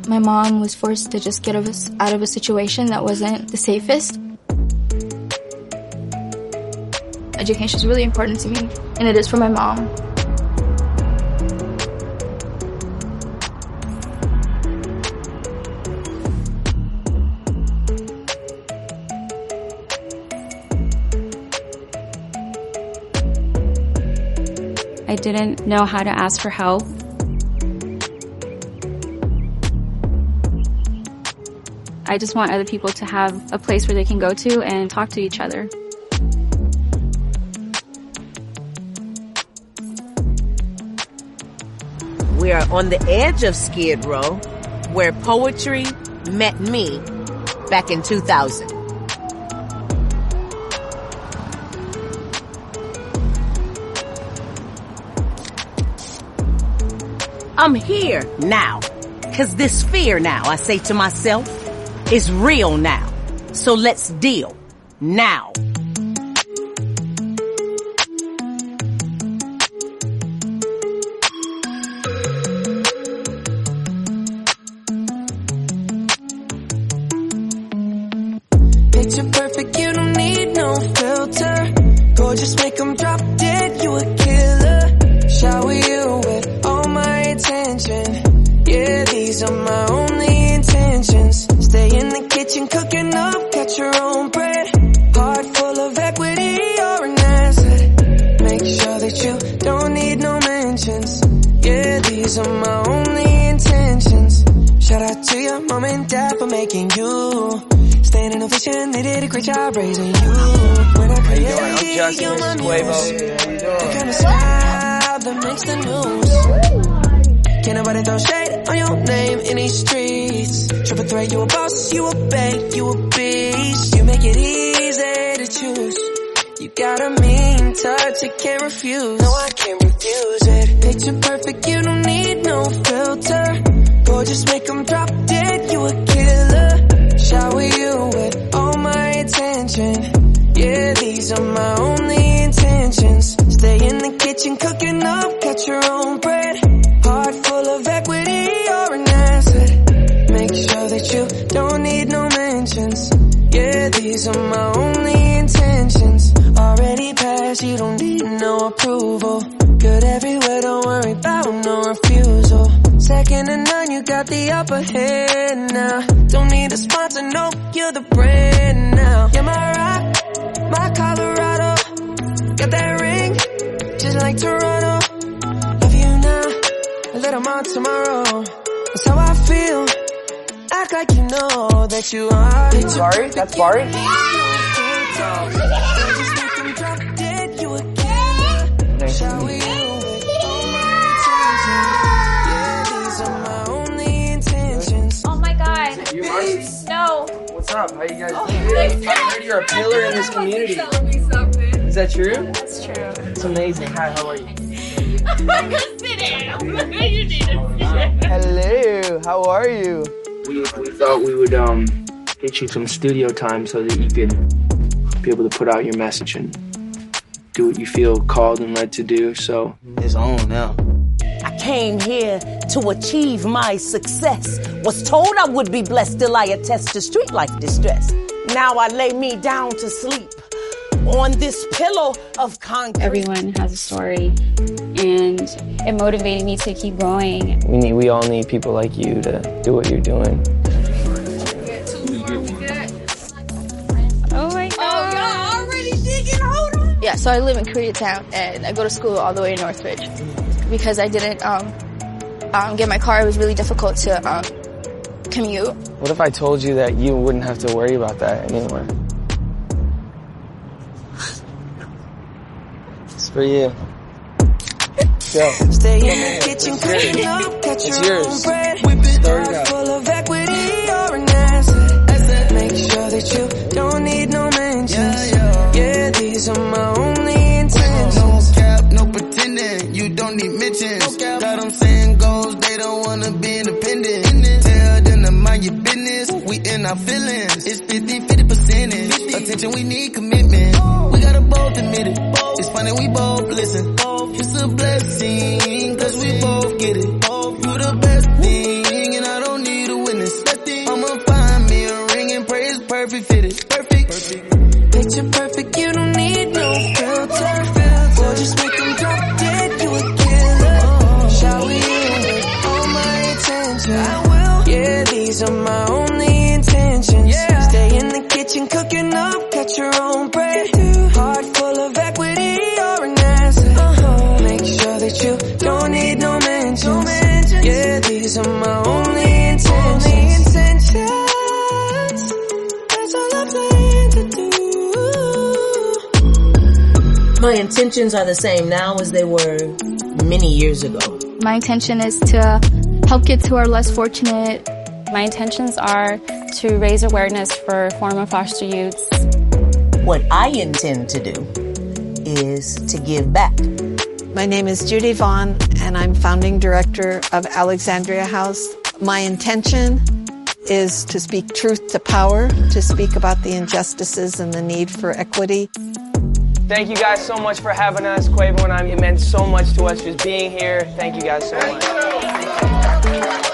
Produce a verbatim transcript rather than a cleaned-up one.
My mom was forced to just get us out of a situation that wasn't the safest. Education is really important to me, and it is for my mom. I didn't know how to ask for help. I just want other people to have a place where they can go to and talk to each other. We are on the edge of Skid Row, where poetry met me back in two thousand. I'm here now, cause this fear now, I say to myself, is real now. So let's deal now. Picture perfect, you don't need no filter. Gorgeous, make them drop dead, you a killer. Shower you with all my attention. Yeah, these are my only intentions. Stay in the kitchen, cooking up, catch your own bread. Heart full of equity, you're an asset. Make sure that you don't need no mentions. Yeah, these are my only intentions. Shout out to your mom and dad for making you. Staying in a vision, they did a great job raising you. When I create, you're my muse. The kind of smile that makes the news. Can't nobody throw shade on your name in these streets. Triple threat, you a boss, you a bank, you a beast. You make it easy to choose. You got a mean touch, I can't refuse. No, I can't refuse it. Picture perfect, you don't need no filter. Gorgeous, make them drop dead, you a killer. Shower you with all my attention. Yeah, these are my only intentions. Stay in the kitchen, cooking up, catch your own bread. Heart full of equity, you're an asset. Make sure that you don't need no mentions. Yeah, these are my only intentions. Already passed, you don't need no approval. Good everywhere, don't worry about no refusal. Second to none, you got the upper hand now. Don't need a sponsor, no, you're the brand now. You're my rock, my Colorado. Got that ring, just like Toronto. Love you now, a little more tomorrow. That's how I feel. Act like you know that you are. Bari? That's Bari? Nice to meet you. Oh my god. You, Marcy? No. What's up? How you guys Oh, doing? I heard you're a pillar in this community. Is that true? That's true. It's amazing. Hi, how are you? Sit down. You need to sit. Hello, how are you? We, we thought we would um get you some studio time so that you could be able to put out your message and do what you feel called and led to do, so. It's on now. I came here to achieve my success. Was told I would be blessed, still I attest to street life distress. Now I lay me down to sleep on this pillow of concrete. Everyone has a story, and it motivated me to keep going. We need, we all need people like you to do what you're doing. Oh my god. Oh, y'all already digging, hold on. Yeah, so I live in Koreatown, and I go to school all the way in Northridge. Because I didn't um, um, get my car, it was really difficult to um, commute. What if I told you that you wouldn't have to worry about that anymore? It's for you. Go. Stay in the kitchen, cooking up, catch It's your yours. own bread. Start it Heart out. full of equity, you're an asset. Make sure that you don't need no mentions. Yeah, these are my only intentions. No cap, no pretending. You don't need mentions. Got them saying goals, they don't wanna be independent. Tell them to mind your business. We in our feelings. It's fifty, fifty percentage. Attention, we need commitment. We gotta both admit it. It's funny, we both listen. It's a blessing, cause we both get it. You the best thing, and I don't need a Picture perfect, you don't need no filter. Or just make them drop dead, you a killer. Shower you with all my attention. I will. Yeah, these are my only intentions. Yeah. Stay in the kitchen cooking up, cut your own bread. Heart full of equity, you're an asset. Uh-huh. Make sure that you don't need no mentions. No mentions. Yeah, these are my only intentions. Only intentions. That's all I plan to do. My intentions are the same now as they were many years ago. My intention is to help kids who are less fortunate. My intentions are to raise awareness for former foster youths. What I intend to do is to give back. My name is Judy Vaughn, and I'm founding director of Alexandria House. My intention is to speak truth to power, to speak about the injustices and the need for equity. Thank you guys so much for having us, Quavo and I. It meant so much to us just being here. Thank you guys so much.